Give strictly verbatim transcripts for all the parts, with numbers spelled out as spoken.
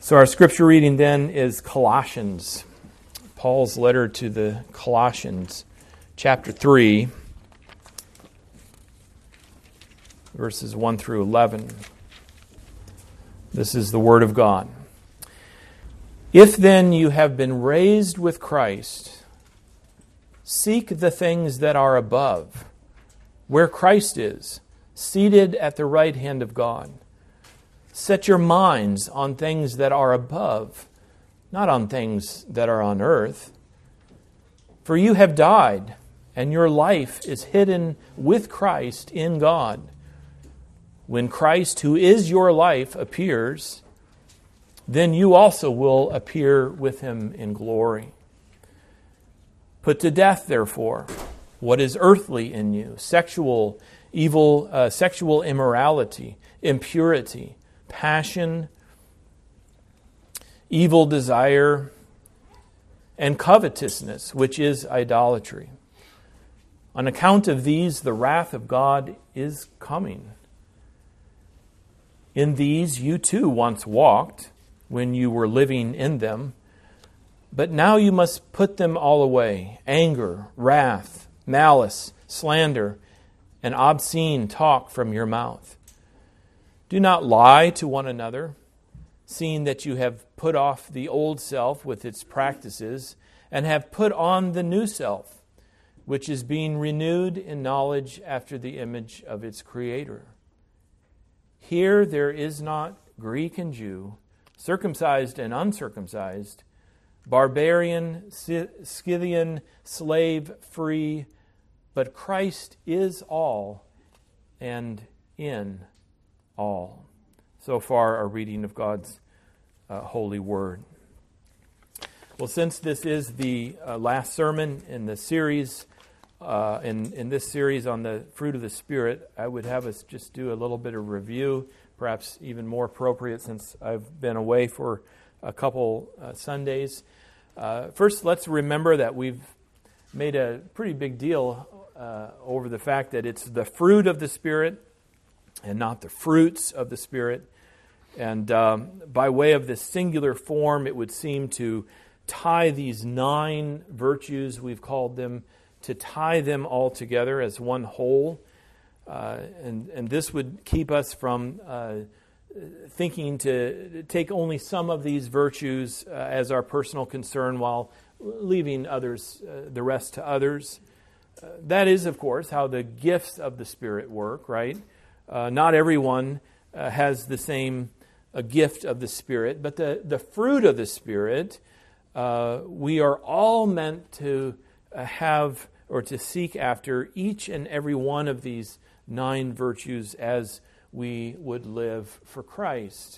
So our scripture reading then is Colossians, Paul's letter to the Colossians, chapter three, verses one through eleven. This is the Word of God. If then you have been raised with Christ, seek the things that are above, where Christ is, seated at the right hand of God. Set your minds on things that are above, not on things that are on earth. For you have died, and your life is hidden with Christ in God. When Christ, who is your life, appears, then you also will appear with him in glory. Put to death, therefore, what is earthly in you: sexual evil, uh, sexual immorality, impurity, passion, evil desire, and covetousness, which is idolatry. On account of these, the wrath of God is coming. In these you too once walked, when you were living in them, but now you must put them all away: anger, wrath, malice, slander, and obscene talk from your mouth. Do not lie to one another, seeing that you have put off the old self with its practices, and have put on the new self, which is being renewed in knowledge after the image of its Creator. Here there is not Greek and Jew, circumcised and uncircumcised, barbarian, Scythian, slave, free, but Christ is all and in all. So far, our reading of God's uh, holy word. Well, since this is the uh, last sermon in the series, uh, in, in this series on the fruit of the Spirit, I would have us just do a little bit of review, perhaps even more appropriate since I've been away for a couple uh, Sundays. Uh, first, let's remember that we've made a pretty big deal uh, over the fact that it's the fruit of the Spirit and not the fruits of the Spirit. And um, by way of this singular form, it would seem to tie these nine virtues, we've called them, to tie them all together as one whole. Uh, and, and this would keep us from uh, thinking to take only some of these virtues uh, as our personal concern while leaving others, uh, the rest to others. Uh, that is, of course, how the gifts of the Spirit work, right? Uh, not everyone uh, has the same uh, gift of the Spirit, but the, the fruit of the Spirit, uh, we are all meant to uh, have or to seek after each and every one of these nine virtues as we would live for Christ.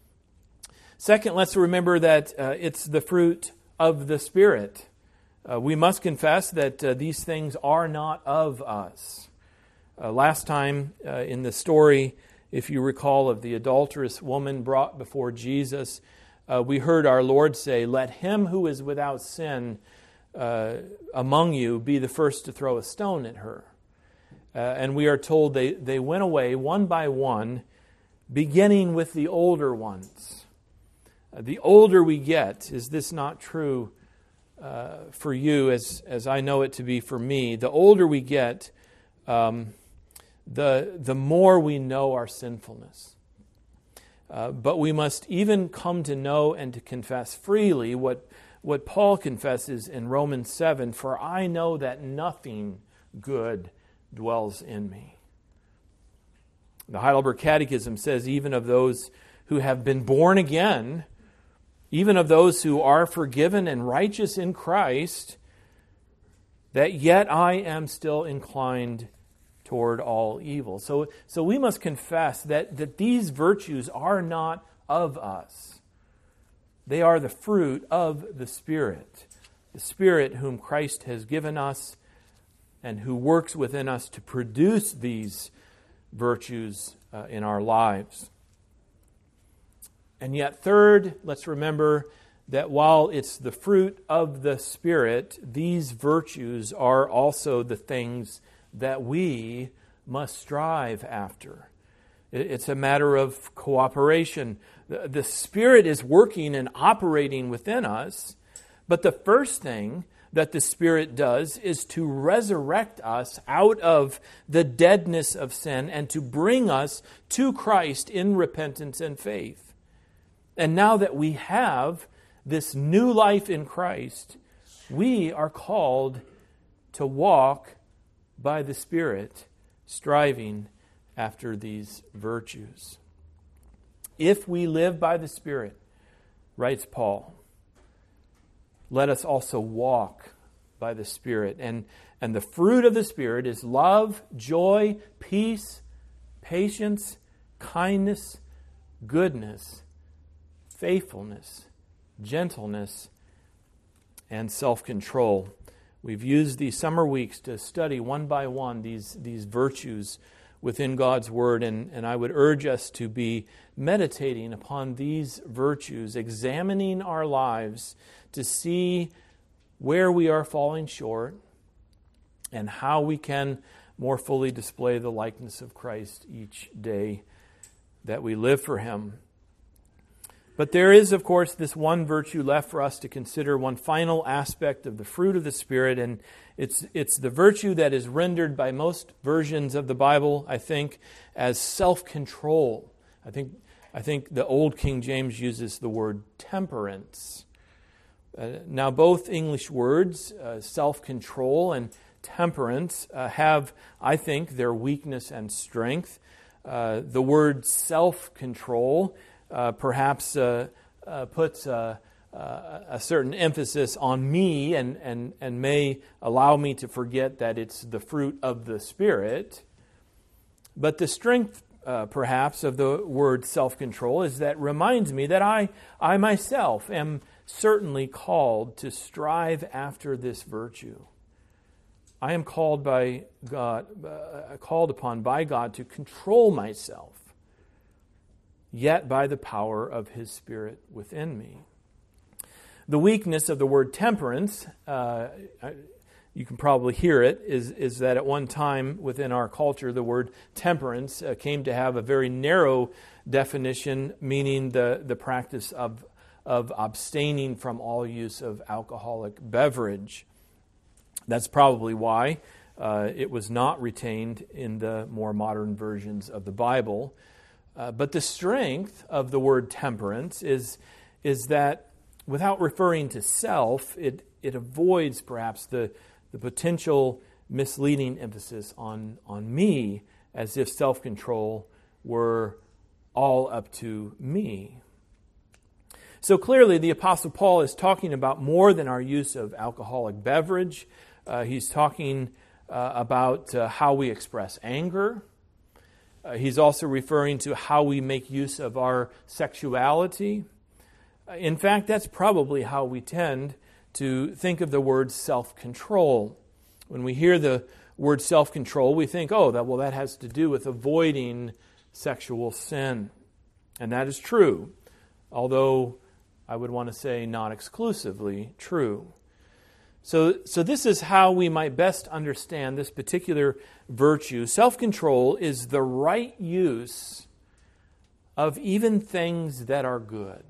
Second, let's remember that uh, it's the fruit of the Spirit. Uh, we must confess that uh, these things are not of us. Uh, last time uh, in the story, if you recall, of the adulterous woman brought before Jesus, uh, we heard our Lord say, "Let him who is without sin uh, among you be the first to throw a stone at her." Uh, and we are told they, they went away one by one, beginning with the older ones. Uh, the older we get, is this not true uh, for you as, as I know it to be for me? The older we get, um, the, the more we know our sinfulness. Uh, but we must even come to know and to confess freely what, what Paul confesses in Romans seven, "For I know that nothing good dwells in me." The Heidelberg Catechism says, even of those who have been born again, even of those who are forgiven and righteous in Christ, that yet I am still inclined toward all evil. So, so we must confess that, that these virtues are not of us. They are the fruit of the Spirit, the Spirit whom Christ has given us and who works within us to produce these virtues uh, in our lives. And yet, third, let's remember that while it's the fruit of the Spirit, these virtues are also the things that we must strive after. It's a matter of cooperation. The, the Spirit is working and operating within us, but the first thing that the Spirit does is to resurrect us out of the deadness of sin and to bring us to Christ in repentance and faith. And now that we have this new life in Christ, we are called to walk by the Spirit, striving after these virtues. If we live by the Spirit, writes Paul, let us also walk by the Spirit. And, and the fruit of the Spirit is love, joy, peace, patience, kindness, goodness, faithfulness, gentleness, and self-control. We've used these summer weeks to study one by one these, these virtues within God's Word, and, and I would urge us to be meditating upon these virtues, examining our lives to see where we are falling short and how we can more fully display the likeness of Christ each day that we live for Him. But there is, of course, this one virtue left for us to consider, one final aspect of the fruit of the Spirit, and it's it's the virtue that is rendered by most versions of the Bible, I think, as self-control. I think I think the Old King James uses the word temperance. Uh, now, both English words, uh, self-control and temperance, uh, have, I think, their weakness and strength. Uh, the word self-control uh, perhaps uh, uh, puts uh, uh, a certain emphasis on me and, and, and may allow me to forget that it's the fruit of the Spirit. But the strength, uh, perhaps, of the word self-control is that reminds me that I, I myself am certainly called to strive after this virtue. I am called by God, uh, called upon by God to control myself, yet by the power of His Spirit within me. The weakness of the word temperance, uh, you can probably hear it, is, is that at one time within our culture, the word temperance uh, came to have a very narrow definition, meaning the, the practice of, of abstaining from all use of alcoholic beverage. That's probably why uh, it was not retained in the more modern versions of the Bible. Uh, but the strength of the word temperance is, is that without referring to self, it, it avoids perhaps the, the potential misleading emphasis on, on me, as if self-control were all up to me. So clearly the Apostle Paul is talking about more than our use of alcoholic beverage. Uh, he's talking uh, about uh, how we express anger. Uh, he's also referring to how we make use of our sexuality. Uh, in fact, that's probably how we tend to think of the word self-control. When we hear the word self-control, we think, oh, that well, that has to do with avoiding sexual sin. And that is true, although I would want to say not exclusively true. So, so this is how we might best understand this particular virtue. Self-control is the right use of even things that are good.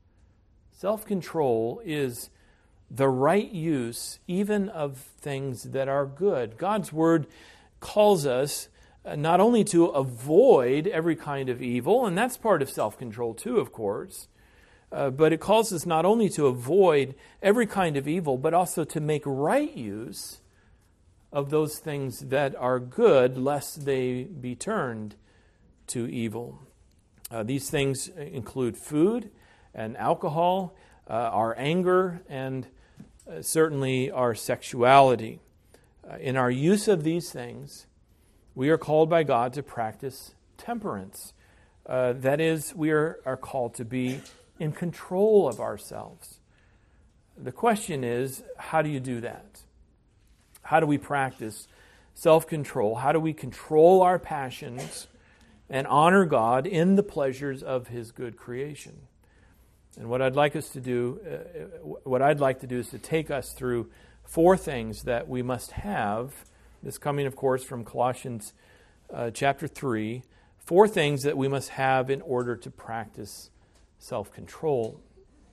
Self-control is the right use even of things that are good. God's Word calls us not only to avoid every kind of evil, and that's part of self-control too, of course, Uh, but it calls us not only to avoid every kind of evil, but also to make right use of those things that are good, lest they be turned to evil. Uh, these things include food and alcohol, uh, our anger, and uh, certainly our sexuality. Uh, in our use of these things, we are called by God to practice temperance. Uh, that is, we are, are called to be in control of ourselves. The question is, how do you do that? How do we practice self-control? How do we control our passions and honor God in the pleasures of His good creation? And what I'd like us to do, uh, what I'd like to do is to take us through four things that we must have. This coming, of course, from Colossians uh, chapter three. Four things that we must have in order to practice self-control.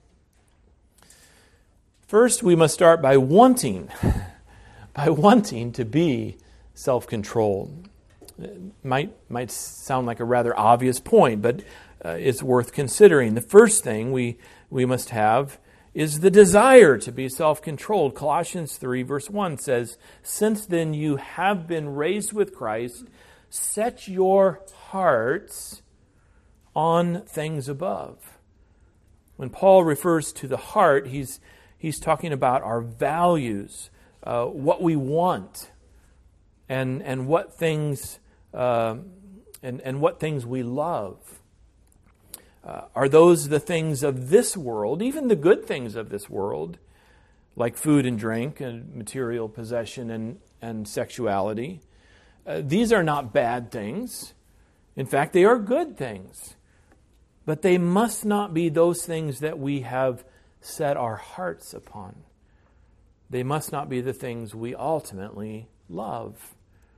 First, we must start by wanting, by wanting to be self-controlled. It might, might sound like a rather obvious point, but uh, it's worth considering. The first thing we, we must have is the desire to be self-controlled. Colossians three verse one says, "Since then you have been raised with Christ, set your hearts on things above." When Paul refers to the heart, he's he's talking about our values, uh, what we want, and and what things uh, and and what things we love. Uh, are those the things of this world, even the good things of this world, like food and drink and material possession and, and sexuality? Uh, these are not bad things. In fact, they are good things. But they must not be those things that we have set our hearts upon. They must not be the things we ultimately love.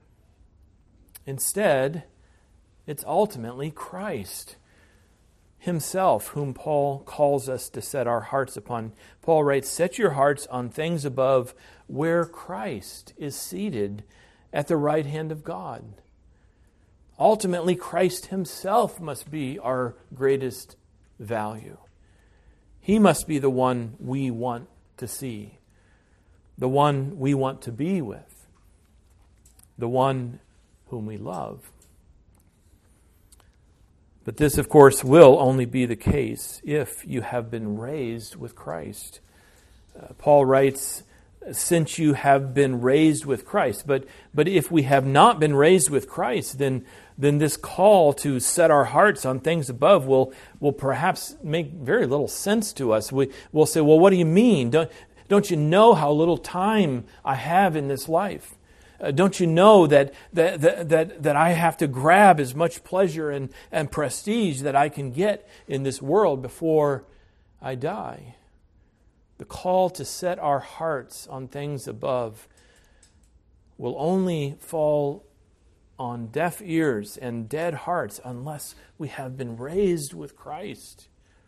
Instead, it's ultimately Christ Himself whom Paul calls us to set our hearts upon. Paul writes, "Set your hearts on things above, where Christ is seated at the right hand of God." Ultimately, Christ Himself must be our greatest value. He must be the one we want to see, the one we want to be with, the one whom we love. But this, of course, will only be the case if you have been raised with Christ. Uh, Paul writes, "Since you have been raised with Christ." But but if we have not been raised with Christ, then then this call to set our hearts on things above will will perhaps make very little sense to us. We will say, "Well, what do you mean? Don't don't you know how little time I have in this life? Uh, don't you know that that, that that that I have to grab as much pleasure and, and prestige that I can get in this world before I die?" The call to set our hearts on things above will only fall on deaf ears and dead hearts unless we have been raised with Christ.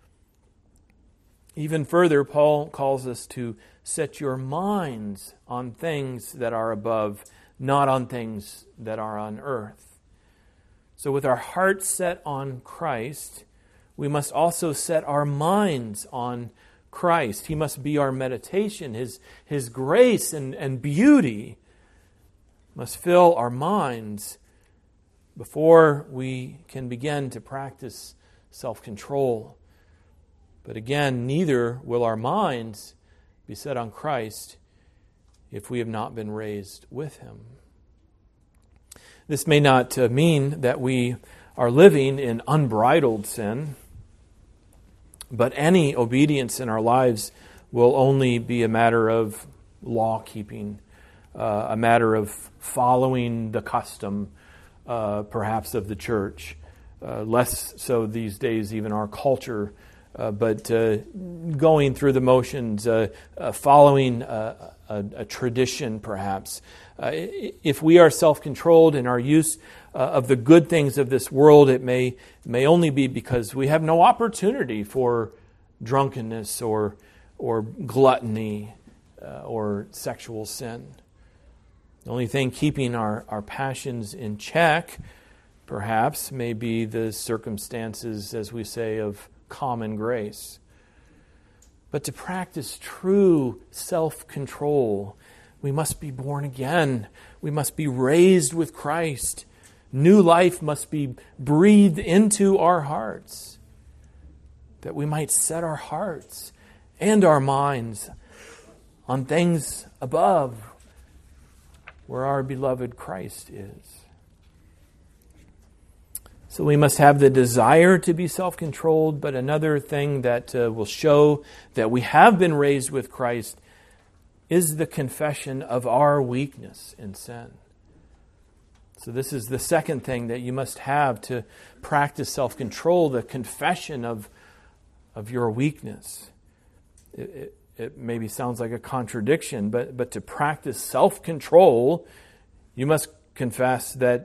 Even further, Paul calls us to set your minds on things that are above, not on things that are on earth. So with our hearts set on Christ, we must also set our minds on Christ. He must be our meditation. His, his grace and, and beauty must fill our minds before we can begin to practice self-control. But again, neither will our minds be set on Christ if we have not been raised with Him. This may not uh, mean that we are living in unbridled sin, but any obedience in our lives will only be a matter of law-keeping, uh, a matter of following the custom, uh, perhaps, of the church. Uh, less so these days, even our culture, uh, but uh, going through the motions, uh, uh, following uh, a, a tradition, perhaps. Uh, if we are self-controlled in our use uh, of the good things of this world, it may may only be because we have no opportunity for drunkenness or or gluttony uh, or sexual sin. The only thing keeping our, our passions in check, perhaps, may be the circumstances, as we say, of common grace. But to practice true self-control, we must be born again. We must be raised with Christ. New life must be breathed into our hearts, that we might set our hearts and our minds on things above, where our beloved Christ is. So we must have the desire to be self-controlled, but another thing that uh, will show that we have been raised with Christ is the confession of our weakness in sin. So this is the second thing that you must have to practice self-control, the confession of, of your weakness. It, it, it maybe sounds like a contradiction, but, but to practice self-control, you must confess that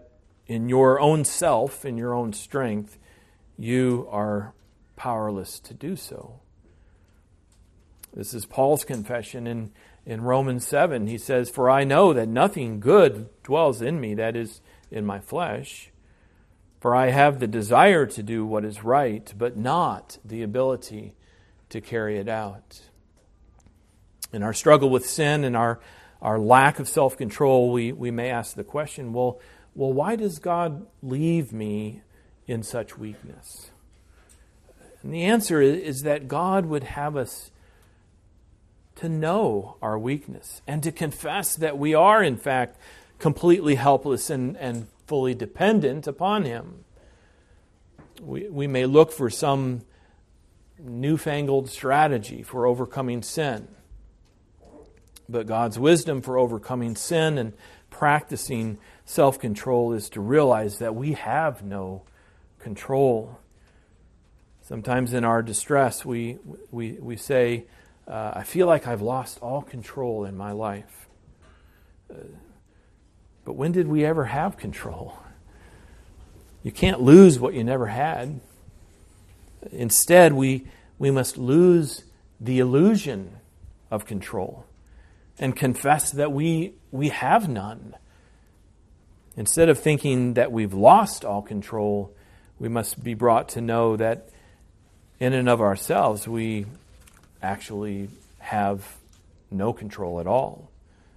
in your own self, in your own strength, you are powerless to do so. This is Paul's confession in, in Romans seven. He says, "For I know that nothing good dwells in me, that is, in my flesh. For I have the desire to do what is right, but not the ability to carry it out." In our struggle with sin and our, our lack of self-control, we, we may ask the question, well, well, why does God leave me in such weakness? And the answer is that God would have us to know our weakness and to confess that we are, in fact, completely helpless and, and fully dependent upon Him. We, we may look for some newfangled strategy for overcoming sin. But God's wisdom for overcoming sin and practicing self-control is to realize that we have no control. Sometimes in our distress, we we, we say, uh, I feel like I've lost all control in my life. Uh, but when did we ever have control? You can't lose what you never had. Instead, we we must lose the illusion of control and confess that we we have none. Instead of thinking that we've lost all control, we must be brought to know that in and of ourselves, we actually have no control at all.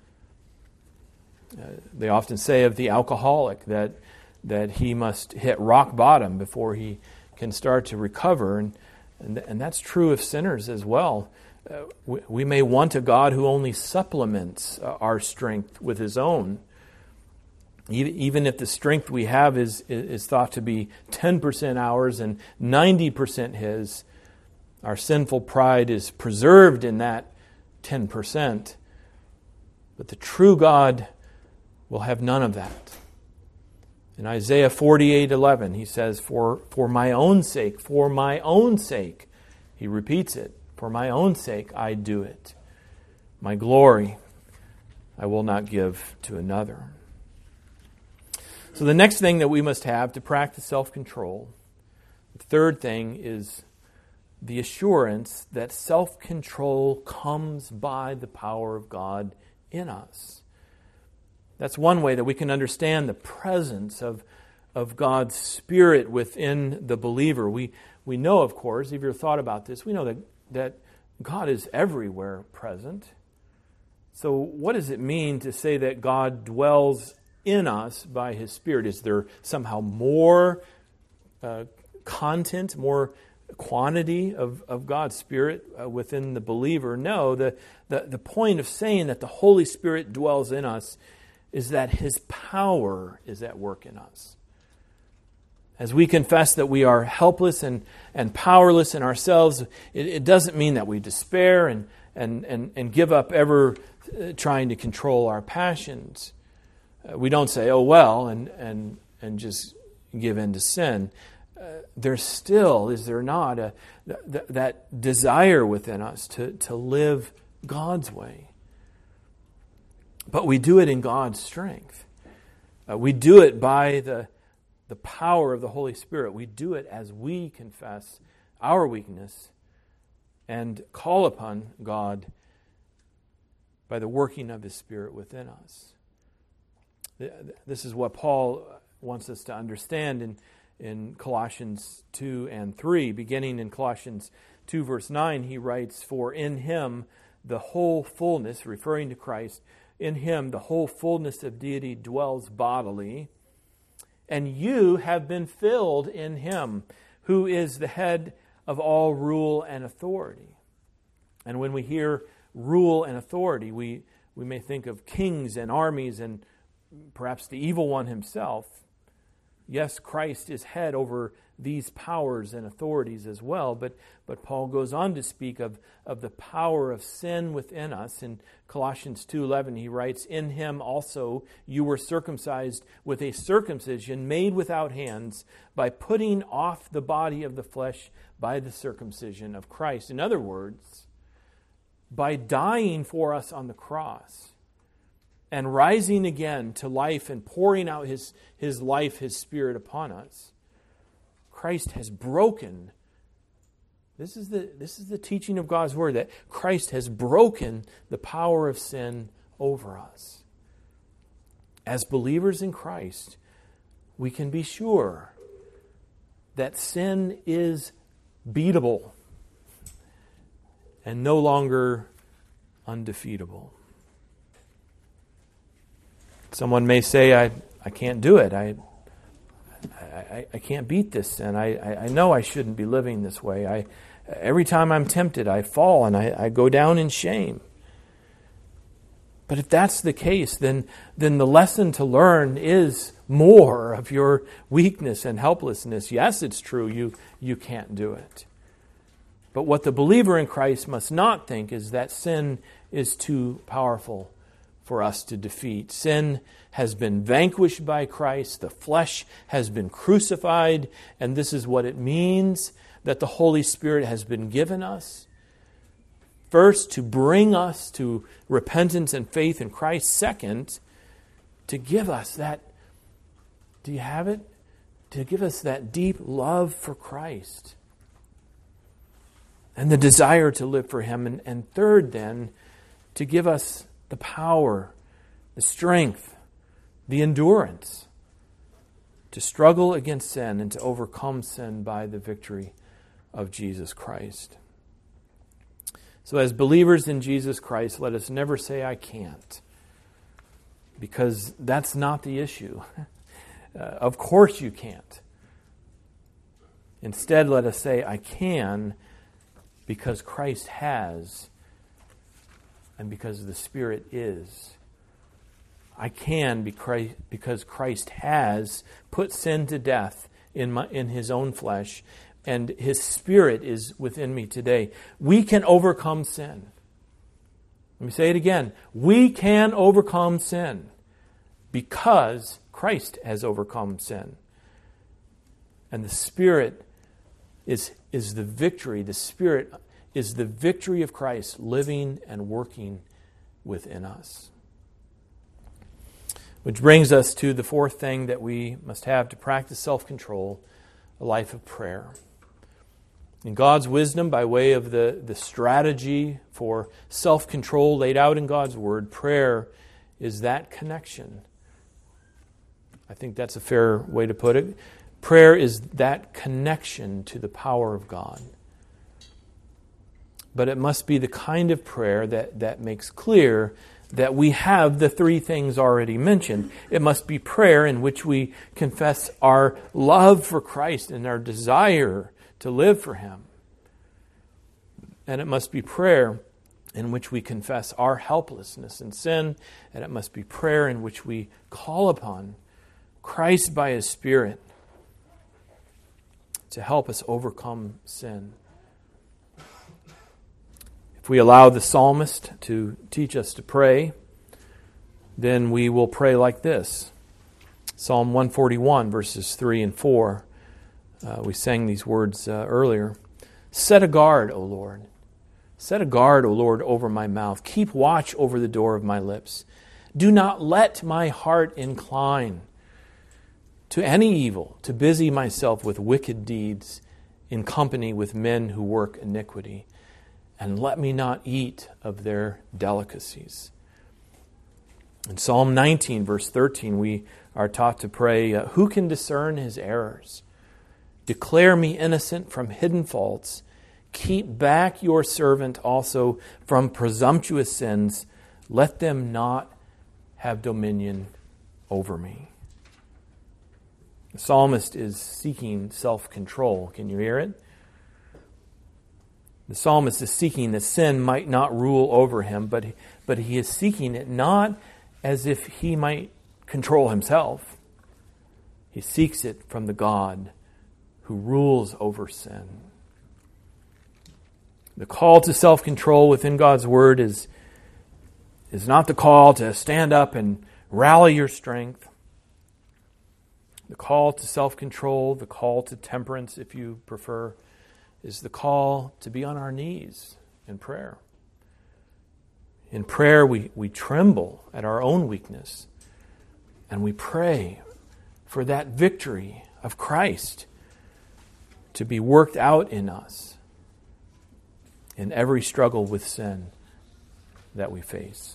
Uh, they often say of the alcoholic that that he must hit rock bottom before he can start to recover, and and, and that's true of sinners as well. Uh, we, we may want a God who only supplements uh, our strength with His own. Even, even if the strength we have is, is thought to be ten percent ours and ninety percent His, our sinful pride is preserved in that ten percent. But the true God will have none of that. In Isaiah forty-eight eleven, He says, for, for my own sake, for my own sake, He repeats it, for my own sake I do it. My glory I will not give to another. So the next thing that we must have to practice self-control, the third thing is the assurance that self-control comes by the power of God in us. That's one way that we can understand the presence of, of God's Spirit within the believer. We we know, of course, if you've thought about this, we know that, that God is everywhere present. So what does it mean to say that God dwells in us by His Spirit? Is there somehow more uh, content, more quantity of, of God's Spirit uh, within the believer? No, the, the, the point of saying that the Holy Spirit dwells in us is that His power is at work in us. As we confess that we are helpless and, and powerless in ourselves, it, it doesn't mean that we despair and, and, and, and give up ever trying to control our passions. Uh, we don't say, oh well, and, and, and just give in to sin. Uh, there still, is there not, a, th- that desire within us to, to live God's way. But we do it in God's strength. Uh, we do it by the, the power of the Holy Spirit. We do it as we confess our weakness and call upon God by the working of His Spirit within us. This is what Paul wants us to understand in, in Colossians two and three. Beginning in Colossians two, verse nine, he writes, for in Him the whole fullness, referring to Christ, in Him the whole fullness of deity dwells bodily, and you have been filled in Him, who is the head of all rule and authority. And when we hear rule and authority, we, we may think of kings and armies and perhaps the evil one himself. Yes, Christ is head over these powers and authorities as well, but, but Paul goes on to speak of, of the power of sin within us. In Colossians two eleven, he writes, in Him also you were circumcised with a circumcision made without hands, by putting off the body of the flesh by the circumcision of Christ. In other words, by dying for us on the cross, and rising again to life and pouring out His, His life, His Spirit upon us. Christ has broken. This is the, this is the teaching of God's Word, that Christ has broken the power of sin over us. As believers in Christ, we can be sure that sin is beatable and no longer undefeatable. Someone may say, I, I can't do it. I, I, I can't beat this sin. I, I, I know I shouldn't be living this way. I, every time I'm tempted, I fall and I, I go down in shame. But if that's the case, then, then the lesson to learn is more of your weakness and helplessness. Yes, it's true, you, you can't do it. But what the believer in Christ must not think is that sin is too powerful for us to defeat. Sin has been vanquished by Christ. The flesh has been crucified. And this is what it means that the Holy Spirit has been given us. First, to bring us to repentance and faith in Christ. Second, to give us that, do you have it? To give us that deep love for Christ and the desire to live for Him. And, and third, then, to give us the power, the strength, the endurance to struggle against sin and to overcome sin by the victory of Jesus Christ. So as believers in Jesus Christ, let us never say, I can't, because that's not the issue. Uh, of course you can't. Instead, let us say, I can, because Christ has, and because the Spirit is. I can because Christ has put sin to death in my, in His own flesh, and His Spirit is within me today. We can overcome sin. Let me say it again. We can overcome sin because Christ has overcome sin. And the Spirit is, is the victory. The Spirit is the victory of Christ living and working within us. Which brings us to the fourth thing that we must have to practice self-control, a life of prayer. In God's wisdom, by way of the, the strategy for self-control laid out in God's Word, prayer is that connection. I think that's a fair way to put it. Prayer is that connection to the power of God. But it must be the kind of prayer that, that makes clear that we have the three things already mentioned. It must be prayer in which we confess our love for Christ and our desire to live for Him. And it must be prayer in which we confess our helplessness in sin. And it must be prayer in which we call upon Christ by His Spirit to help us overcome sin. If we allow the psalmist to teach us to pray, then we will pray like this. Psalm one forty-one, verses three and four. Uh, we sang these words uh, earlier. Set a guard, O Lord. Set a guard, O Lord, over my mouth. Keep watch over the door of my lips. Do not let my heart incline to any evil, to busy myself with wicked deeds in company with men who work iniquity. And let me not eat of their delicacies. In Psalm nineteen, verse thirteen, we are taught to pray, uh, who can discern his errors? Declare me innocent from hidden faults. Keep back your servant also from presumptuous sins. Let them not have dominion over me. The psalmist is seeking self-control. Can you hear it? The psalmist is seeking that sin might not rule over him, but he, but he is seeking it not as if he might control himself. He seeks it from the God who rules over sin. The call to self-control within God's Word is, is not the call to stand up and rally your strength. The call to self-control, the call to temperance, if you prefer, is the call to be on our knees in prayer. In prayer, we, we tremble at our own weakness, and we pray for that victory of Christ to be worked out in us in every struggle with sin that we face.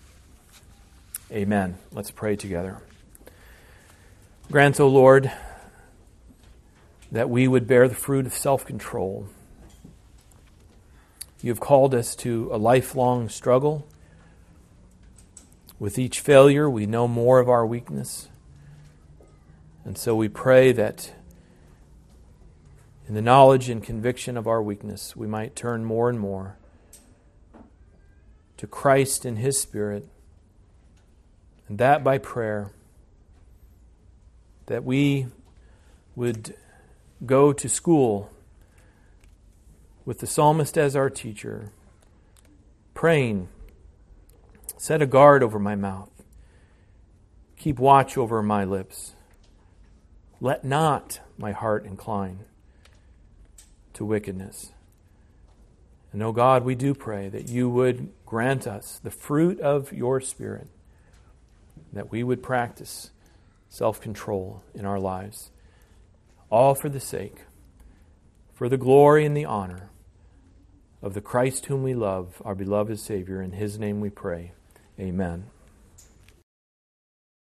Amen. Let's pray together. Grant, O Lord, that we would bear the fruit of self-control. You have called us to a lifelong struggle. With each failure, we know more of our weakness. And so we pray that in the knowledge and conviction of our weakness, we might turn more and more to Christ and His Spirit, and that by prayer, that we would go to school with the psalmist as our teacher, praying, set a guard over my mouth, keep watch over my lips, let not my heart incline to wickedness. And, O God, we do pray that you would grant us the fruit of your Spirit, that we would practice self-control in our lives, all for the sake, for the glory and the honor of the Christ whom we love, our beloved Savior. In His name we pray. Amen.